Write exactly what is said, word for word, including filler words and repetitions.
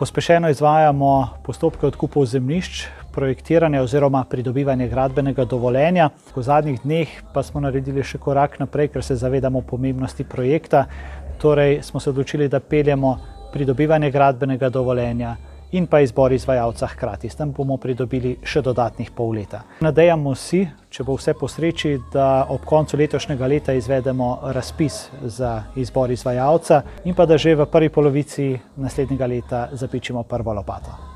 Pospešeno izvajamo postopke odkupov zemljišč, projektiranja oziroma pridobivanja gradbenega dovoljenja. V zadnjih dneh pa smo naredili še korak naprej, ker se zavedamo pomembnosti projekta. Torej smo se odločili, da peljemo pridobivanje gradbenega dovoljenja in pa izbor izvajalca hkrati. S tem bomo pridobili še dodatnih pol leta. Nadejamo si, če bo vse po sreči, da ob koncu letošnjega leta izvedemo razpis za izbor izvajalca in pa da že v prvi polovici naslednjega leta zapičimo prvo lopato.